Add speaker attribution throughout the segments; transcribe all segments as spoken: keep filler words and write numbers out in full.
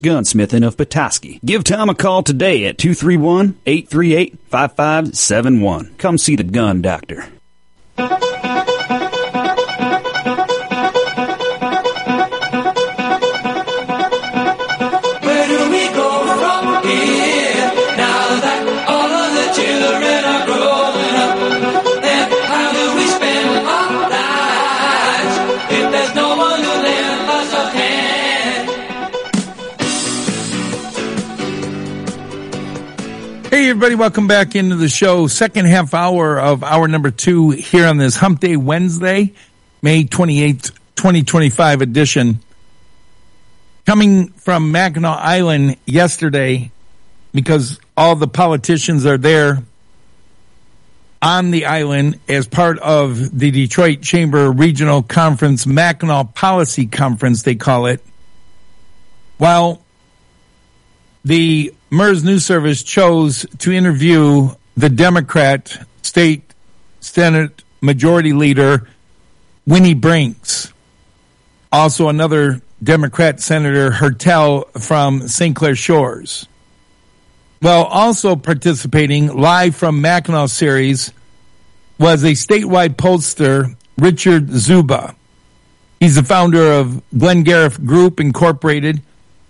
Speaker 1: Gunsmithing of Petoskey. Give Tom a call today at two three one, eight three eight, five five seven one. Come see the gun doctor.
Speaker 2: Hey, everybody, welcome back into the show. Second half hour of hour number two here on this Hump Day Wednesday, May twenty-eighth, twenty twenty-five edition. Coming from Mackinac Island yesterday, because all the politicians are there on the island as part of the Detroit Chamber Regional Conference, Mackinac Policy Conference, they call it. Well, the MERS News Service chose to interview the Democrat State Senate Majority Leader, Winnie Brinks. Also another Democrat Senator, Hertel from Saint Clair Shores. Well, also participating live from Mackinac series was a statewide pollster, Richard Zuba. He's the founder of Glengarriff Group Incorporated.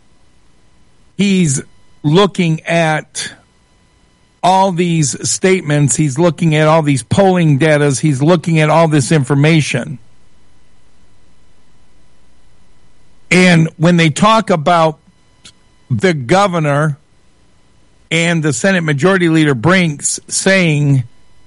Speaker 2: He's looking at all these statements. He's looking at all these polling data. He's looking at all this information. And when they talk about the governor and the Senate Majority Leader Brinks saying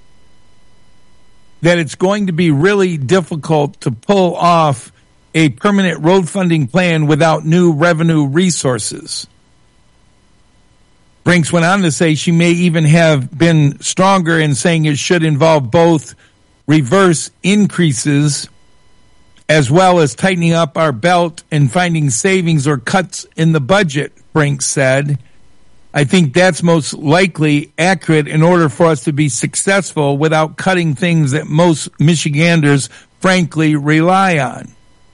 Speaker 2: that it's going to be really difficult to pull off a permanent road funding plan without new revenue resources. Brinks went on to say she may even have been stronger in saying it should involve both reverse increases as well as tightening up our belt and finding savings or cuts in the budget, Brinks said. I think that's most likely accurate in order for us to be successful without cutting things that most Michiganders frankly rely on.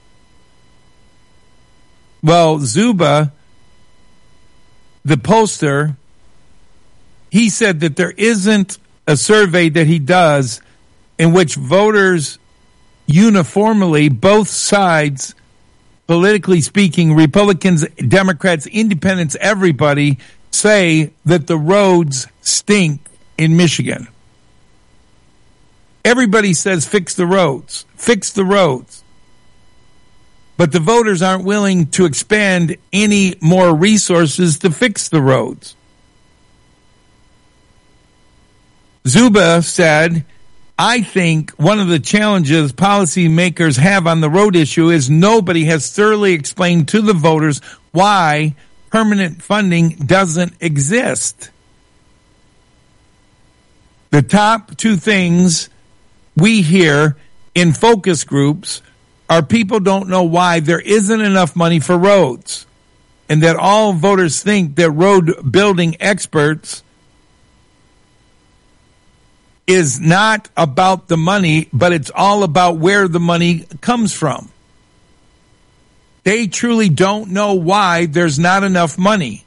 Speaker 2: Well, Zuba, the pollster, he said that there isn't a survey that he does in which voters uniformly, both sides, politically speaking, Republicans, Democrats, Independents, everybody, say that the roads stink in Michigan. Everybody says fix the roads, fix the roads. But the voters aren't willing to expend any more resources to fix the roads. Zuba said, I think one of the challenges policymakers have on the road issue is nobody has thoroughly explained to the voters why permanent funding doesn't exist. The top two things we hear in focus groups are people don't know why there isn't enough money for roads, and that all voters think that road building experts is not about the money, but it's all about where the money comes from. They truly don't know why there's not enough money.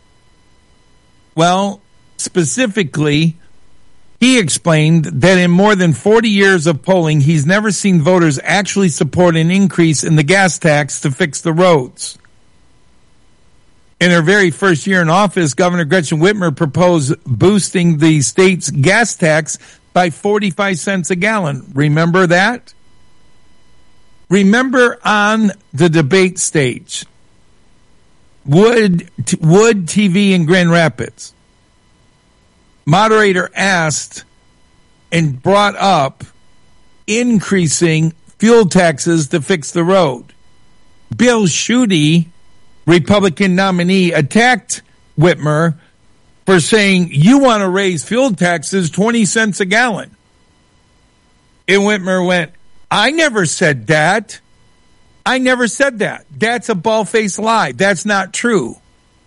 Speaker 2: Well, specifically, he explained that in more than forty years of polling, he's never seen voters actually support an increase in the gas tax to fix the roads. In her very first year in office, Governor Gretchen Whitmer proposed boosting the state's gas tax by forty-five cents a gallon. Remember that? Remember on the debate stage, Wood, Wood T V in Grand Rapids, moderator asked and brought up increasing fuel taxes to fix the road. Bill Schuette, Republican nominee, attacked Whitmer for saying, you want to raise fuel taxes twenty cents a gallon. And Whitmer went, I never said that. I never said that. That's a bald-faced lie. That's not true.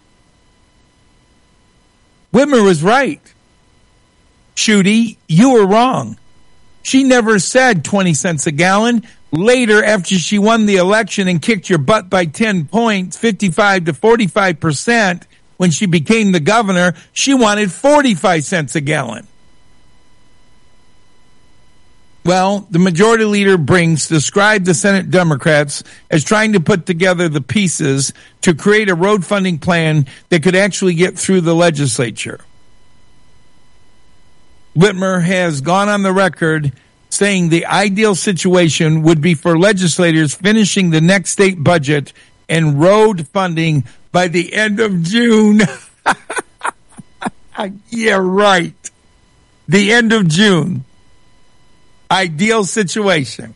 Speaker 2: Whitmer was right. Schuette, you were wrong. She never said twenty cents a gallon. later, after she won the election and kicked your butt by ten points, fifty-five to forty-five percent, when she became the governor, she wanted forty-five cents a gallon. Well, the majority leader Brinks described the Senate Democrats as trying to put together the pieces to create a road funding plan that could actually get through the legislature. Whitmer has gone on the record saying the ideal situation would be for legislators finishing the next state budget and road funding by the end of June. Yeah, right. The end of June. Ideal situation.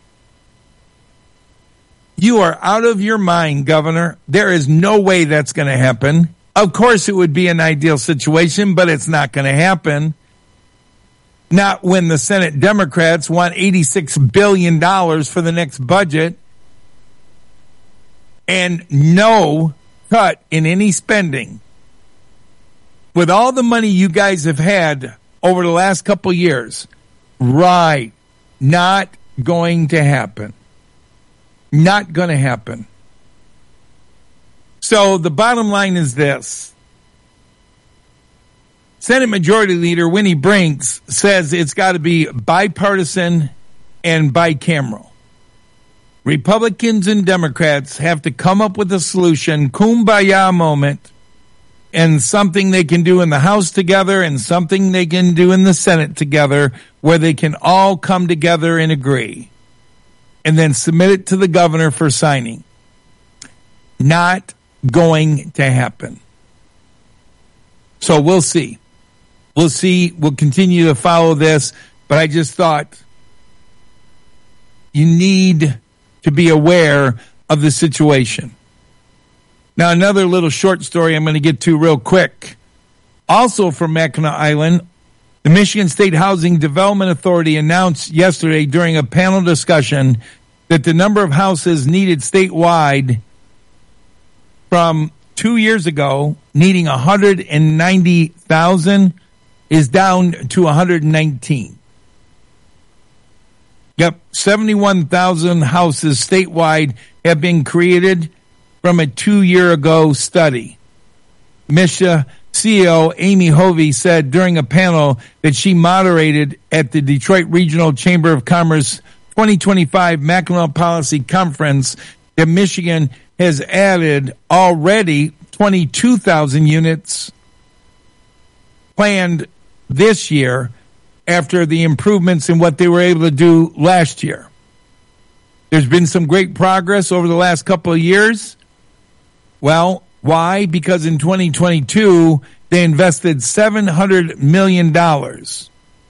Speaker 2: You are out of your mind, Governor. There is no way that's going to happen. Of course it would be an ideal situation, but it's not going to happen. Not when the Senate Democrats want eighty-six billion dollars for the next budget and no cut in any spending. With all the money you guys have had over the last couple years, right, not going to happen. Not going to happen. So the bottom line is this. Senate Majority Leader Winnie Brinks says it's got to be bipartisan and bicameral. Republicans and Democrats have to come up with a solution, kumbaya moment, and something they can do in the House together and something they can do in the Senate together where they can all come together and agree and then submit it to the governor for signing. Not going to happen. So we'll see. We'll see. We'll continue to follow this, but I just thought you need to be aware of the situation. Now, another little short story I'm going to get to real quick. Also from Mackinac Island, the Michigan State Housing Development Authority announced yesterday during a panel discussion that the number of houses needed statewide from two years ago, needing one hundred ninety thousand, is down to one hundred nineteen. Yep, seventy-one thousand houses statewide have been created from a two-year ago study. Misha C E O Amy Hovey said during a panel that she moderated at the Detroit Regional Chamber of Commerce twenty twenty-five Mackinac Policy Conference that Michigan has added already twenty-two thousand units planned this year after the improvements in what they were able to do last year. There's been some great progress over the last couple of years. Well, why? Because in twenty twenty-two, they invested seven hundred million dollars.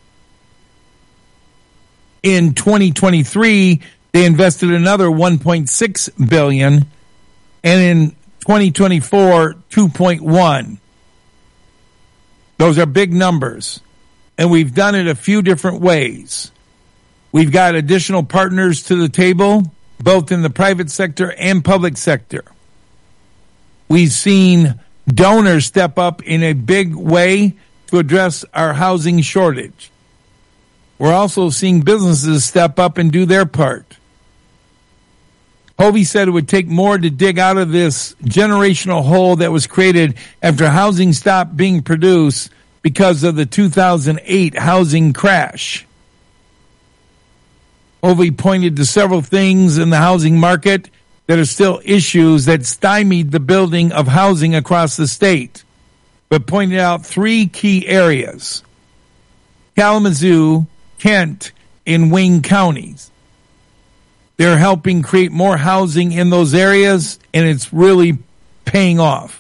Speaker 2: In twenty twenty-three, they invested another one point six billion dollars, and in twenty twenty-four, two point one. Those are big numbers, and we've done it a few different ways. We've got additional partners to the table, both in the private sector and public sector. We've seen donors step up in a big way to address our housing shortage. We're also seeing businesses step up and do their part. Hovey said it would take more to dig out of this generational hole that was created after housing stopped being produced because of the two thousand eight housing crash. Hovey pointed to several things in the housing market that are still issues that stymied the building of housing across the state, but pointed out three key areas: Kalamazoo, Kent, and Wayne counties. They're helping create more housing in those areas, and it's really paying off.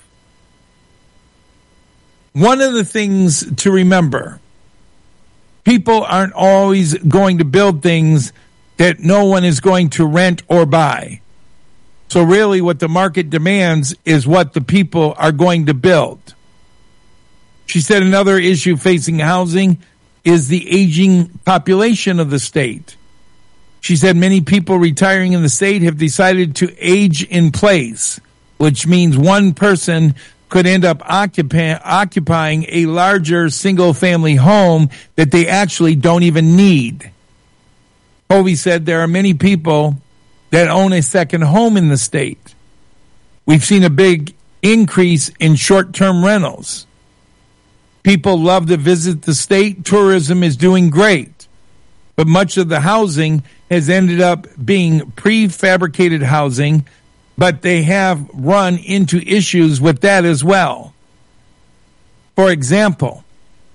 Speaker 2: One of the things to remember, people aren't always going to build things that no one is going to rent or buy. So really what the market demands is what the people are going to build. She said another issue facing housing is the aging population of the state. She said many people retiring in the state have decided to age in place, which means one person could end up occupy- occupying a larger single-family home that they actually don't even need. Hovey said there are many people that own a second home in the state. We've seen a big increase in short-term rentals. People love to visit the state. Tourism is doing great. But much of the housing has ended up being prefabricated housing, but they have run into issues with that as well. For example,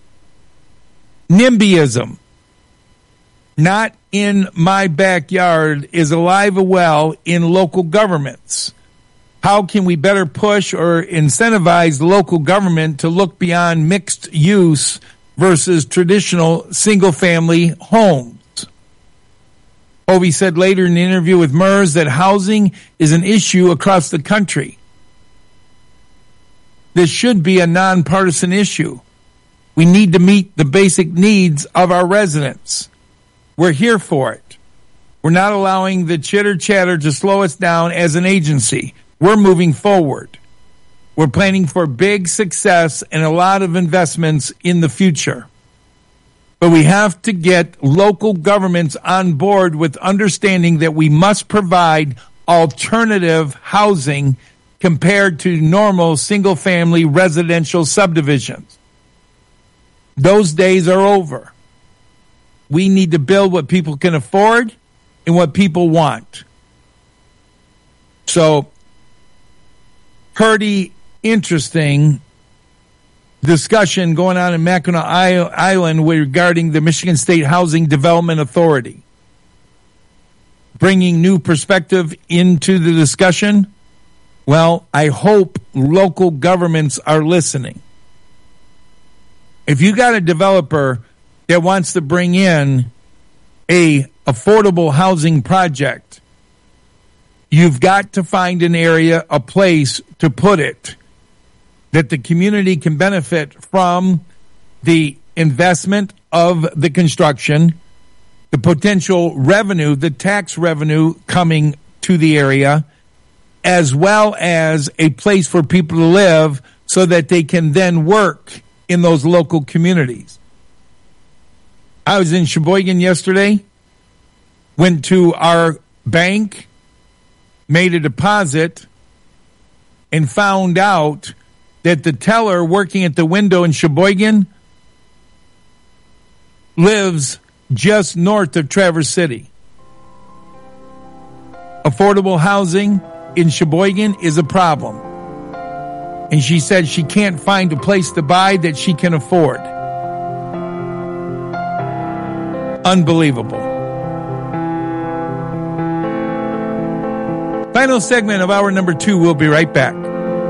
Speaker 2: NIMBYism, not in my backyard, is alive and well in local governments. How can we better push or incentivize local government to look beyond mixed use versus traditional single-family homes? Hovey said later in an interview with MERS that housing is an issue across the country. This should be a nonpartisan issue. We need to meet the basic needs of our residents. We're here for it. We're not allowing the chitter-chatter to slow us down as an agency. We're moving forward. We're planning for big success and a lot of investments in the future. But we have to get local governments on board with understanding that we must provide alternative housing compared to normal single-family residential subdivisions. Those days are over. We need to build what people can afford and what people want. So, pretty interesting discussion going on in Mackinac Island regarding the Michigan State Housing Development Authority. Bringing new perspective into the discussion. Well, I hope local governments are listening. If you got a developer that wants to bring in a affordable housing project, you've got to find an area, a place to put it that the community can benefit from the investment of the construction, the potential revenue, the tax revenue coming to the area, as well as a place for people to live so that they can then work in those local communities. I was in Sheboygan yesterday, went to our bank, made a deposit, and found out that the teller working at the window in Sheboygan lives just north of Traverse City. Affordable housing in Sheboygan is a problem. And she said she can't find a place to buy that she can afford. Unbelievable. Final segment of hour number two. We'll be right back.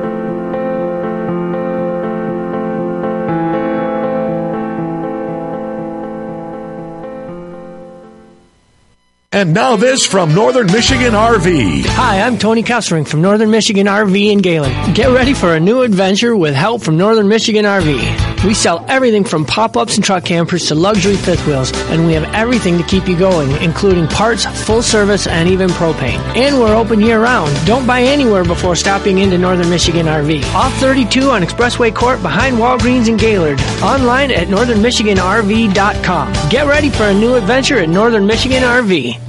Speaker 3: And now this from Northern Michigan R V.
Speaker 4: Hi, I'm Tony Kessering from Northern Michigan R V in Galen. Get ready for a new adventure with help from Northern Michigan R V. We sell everything from pop-ups and truck campers to luxury fifth wheels, and we have everything to keep you going, including parts, full service, and even propane. And we're open year-round. Don't buy anywhere before stopping into Northern Michigan R V. Off thirty-two on Expressway Court behind Walgreens in Gaylord. Online at northern michigan r v dot com. Get ready for a new adventure at Northern Michigan R V.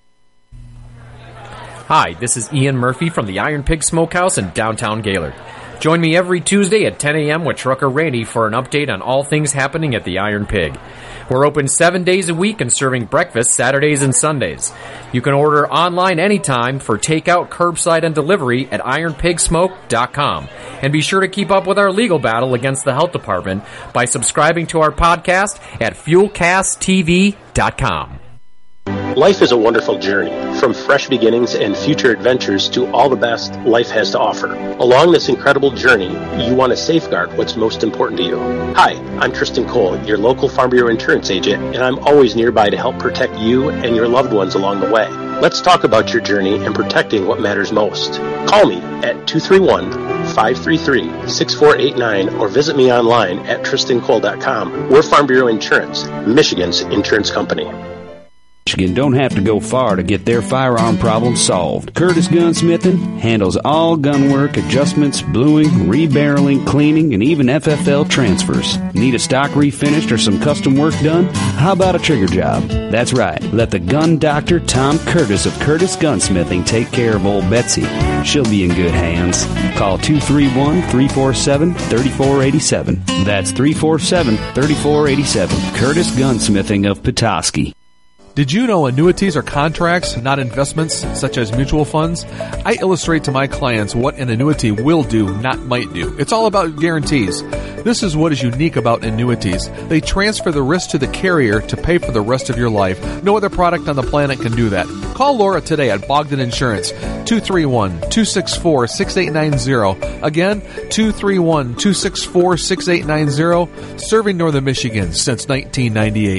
Speaker 5: Hi, this is Ian Murphy from the Iron Pig Smokehouse in downtown Gaylord. Join me every Tuesday at ten a.m. with Trucker Randy for an update on all things happening at the Iron Pig. We're open seven days a week and serving breakfast Saturdays and Sundays. You can order online anytime for takeout, curbside, and delivery at iron pig smoke dot com. And be sure to keep up with our legal battle against the health department by subscribing to our podcast at fuel cast t v dot com.
Speaker 6: Life is a wonderful journey, from fresh beginnings and future adventures to all the best life has to offer. Along this incredible journey, you want to safeguard what's most important to you. Hi, I'm Tristan Cole, your local Farm Bureau insurance agent, and I'm always nearby to help protect you and your loved ones along the way. Let's talk about your journey and protecting what matters most. Call me at two three one, five three three, six four eight nine or visit me online at tristan cole dot com. We're Farm Bureau Insurance, Michigan's insurance company.
Speaker 1: Michigan don't have to go far to get their firearm problem solved. Curtis Gunsmithing handles all gun work, adjustments, bluing, rebarreling, cleaning, and even F F L transfers. Need a stock refinished or some custom work done? How about a trigger job? That's right. Let the gun doctor, Tom Curtis of Curtis Gunsmithing, take care of old Betsy. She'll be in good hands. Call two three one, three four seven, three four eight seven. That's three four seven, three four eight seven. Curtis Gunsmithing of Petoskey.
Speaker 3: Did you know annuities are contracts, not investments, such as mutual funds? I illustrate to my clients what an annuity will do, not might do. It's all about guarantees. This is what is unique about annuities. They transfer the risk to the carrier to pay for the rest of your life. No other product on the planet can do that. Call Laura today at Bogdan Insurance, two three one, two six four, six eight nine zero. Again, two three one, two six four, six eight nine zero. Serving Northern Michigan since nineteen ninety-eight.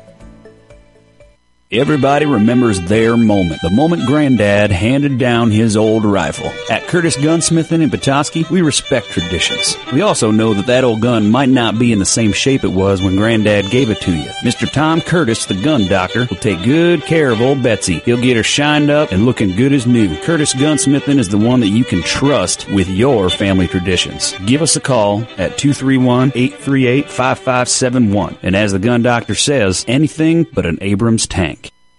Speaker 1: Everybody remembers their moment, the moment Granddad handed down his old rifle. At Curtis Gunsmithing in Petoskey, we respect traditions. We also know that that old gun might not be in the same shape it was when Granddad gave it to you. Mister Tom Curtis, the gun doctor, will take good care of old Betsy. He'll get her shined up and looking good as new. Curtis Gunsmithing is the one that you can trust with your family traditions. Give us a call at two three one, eight three eight, five five seven one. And as the gun doctor says, anything but an Abrams tank.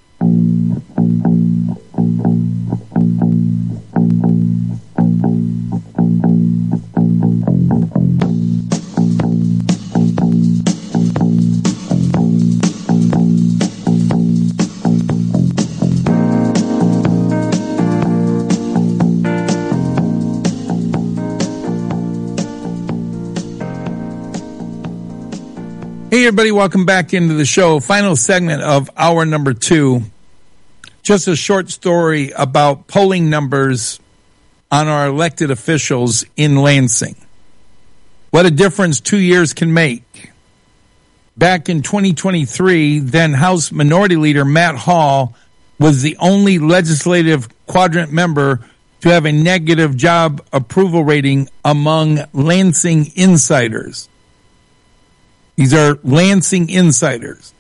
Speaker 2: Hey, everybody, welcome back into the show. Final segment of hour number two. Just a short story about polling numbers on our elected officials in Lansing. What a difference two years can make. Back in twenty twenty-three, then House Minority Leader Matt Hall was the only legislative quadrant member to have a negative job approval rating among Lansing insiders. These are Lansing insiders.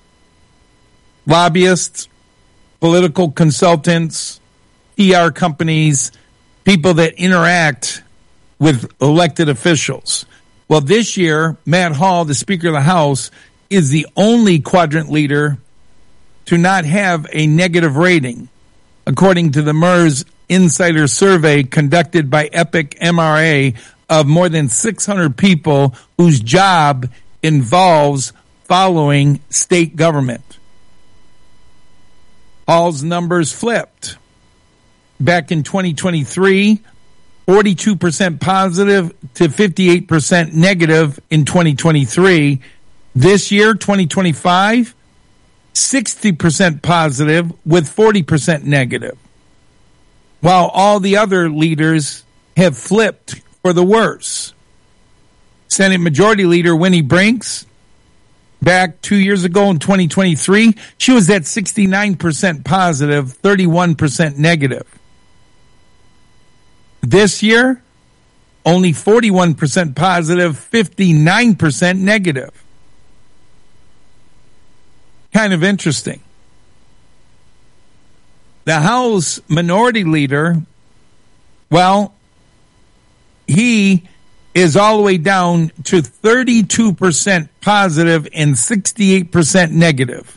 Speaker 2: Lobbyists, political consultants, P R companies, people that interact with elected officials. Well, this year, Matt Hall, the Speaker of the House, is the only quadrant leader to not have a negative rating, according to the M E R S Insider Survey conducted by Epic M R A of more than six hundred people whose job involves following state government. Hall's numbers flipped. Back in twenty twenty-three, forty-two percent positive to fifty-eight percent negative in twenty twenty-three. This year, twenty twenty-five, sixty percent positive with forty percent negative. While all the other leaders have flipped for the worse. Senate Majority Leader Winnie Brinks, back two years ago in twenty twenty-three, she was at sixty-nine percent positive, thirty-one percent negative. This year, only forty-one percent positive, fifty-nine percent negative. Kind of interesting. The House Minority Leader, well, he is all the way down to thirty-two percent positive and sixty-eight percent negative.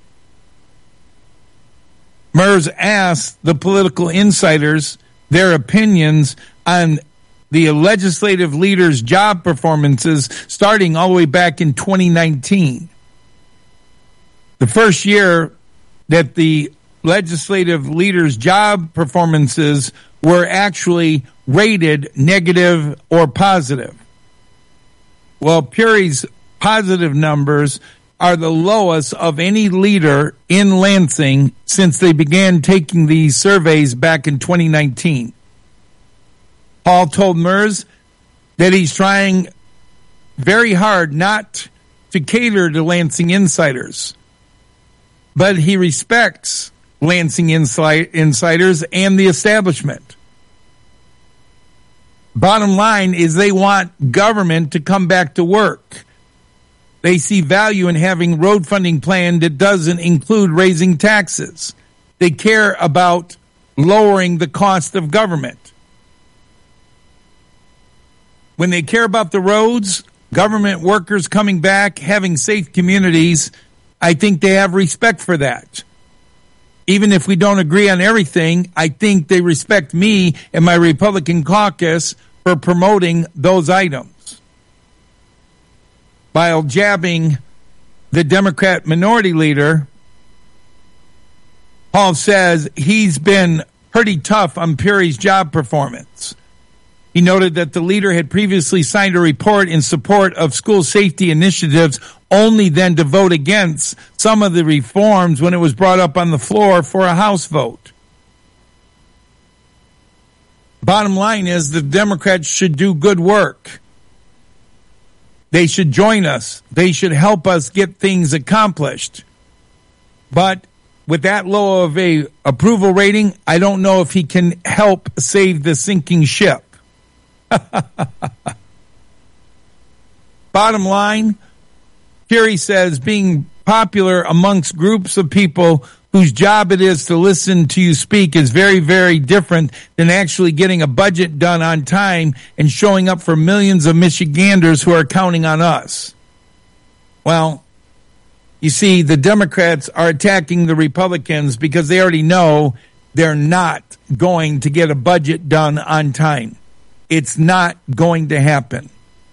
Speaker 2: M E R S asked the political insiders their opinions on the legislative leaders' job performances starting all the way back in twenty nineteen. The first year that the legislative leaders' job performances were actually rated negative or positive. Well, Puri's positive numbers are the lowest of any leader in Lansing since they began taking these surveys back in twenty nineteen. Hall told M E R S that he's trying very hard not to cater to Lansing insiders, but he respects Lansing insiders and the establishment. Bottom line is they want government to come back to work. They see value in having road funding plan that doesn't include raising taxes. They care about lowering the cost of government. When they care about the roads, government workers coming back, having safe communities, I think they have respect for that. Even if we don't agree on everything, I think they respect me and my Republican caucus for promoting those items. While jabbing the Democrat minority leader, Paul says he's been pretty tough on Perry's job performance. He noted that the leader had previously signed a report in support of school safety initiatives, only then to vote against some of the reforms when it was brought up on the floor for a House vote. Bottom line is the Democrats should do good work. They should join us. They should help us get things accomplished. But with that low of a approval rating, I don't know if he can help save the sinking ship. Bottom line, Kerry says being popular amongst groups of people whose job it is to listen to you speak is very, very different than actually getting a budget done on time and showing up for millions of Michiganders who are counting on us. Well, you see, the Democrats are attacking the Republicans because they already know they're not going to get a budget done on time. It's not going to happen.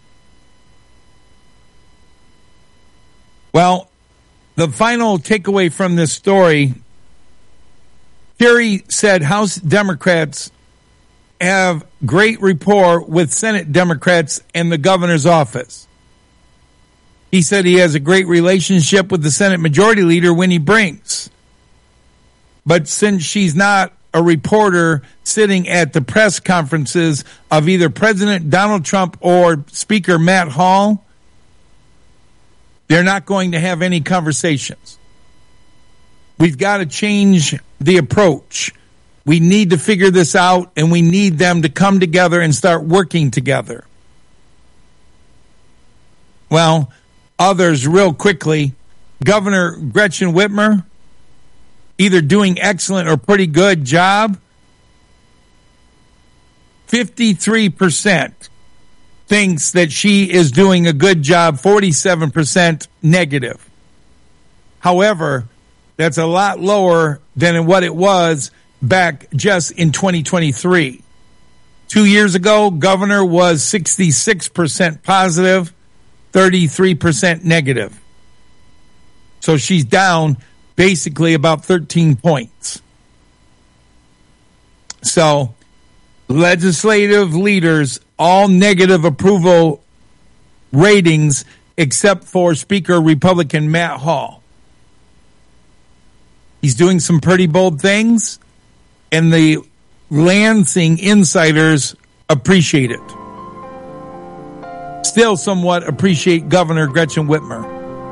Speaker 2: Well, the final takeaway from this story, Kerry said House Democrats have great rapport with Senate Democrats and the governor's office. He said he has a great relationship with the Senate Majority Leader, Winnie Brinks. But since she's not a reporter sitting at the press conferences of either President Donald Trump or Speaker Matt Hall, they're not going to have any conversations. We've got to change the approach. We need to figure this out, and we need them to come together and start working together. Well, others real quickly. Governor Gretchen Whitmer, either doing excellent or pretty good job. fifty-three percent thinks that she is doing a good job, forty-seven percent negative. However, that's a lot lower than what it was back just in twenty twenty-three. Two years ago, governor was sixty-six percent positive, thirty-three percent negative. So she's down basically about thirteen points. So legislative leaders, all negative approval ratings except for Speaker Republican Matt Hall. He's doing some pretty bold things, and the Lansing insiders appreciate it. Still somewhat appreciate Governor Gretchen Whitmer.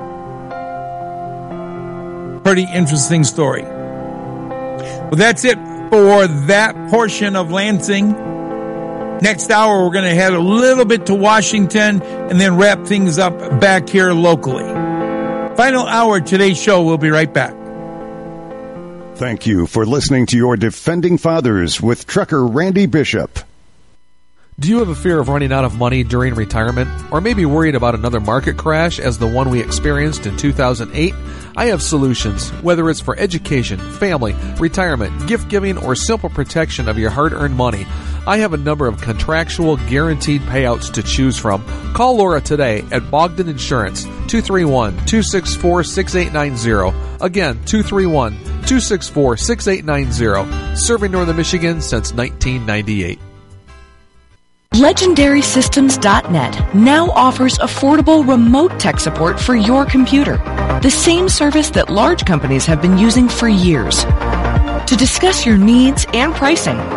Speaker 2: Pretty interesting story. Well, that's it for that portion of Lansing. Next hour, we're going to head a little bit to Washington and then wrap things up back here locally. Final hour of today's show. We'll be right back.
Speaker 7: Thank you for listening to your Defending Fathers with Trucker Randy Bishop.
Speaker 3: Do you have a fear of running out of money during retirement? Or maybe worried about another market crash as the one we experienced in two thousand eight? I have solutions, whether it's for education, family, retirement, gift giving, or simple protection of your hard-earned money. I have a number of contractual guaranteed payouts to choose from. Call Laura today at Bogdan Insurance, two three one, two six four, six eight nine zero. Again, two three one, two six four, six eight nine zero. Serving Northern Michigan since nineteen ninety-eight.
Speaker 8: Legendary Systems dot net now offers affordable remote tech support for your computer, the same service that large companies have been using for years. To discuss your needs and pricing,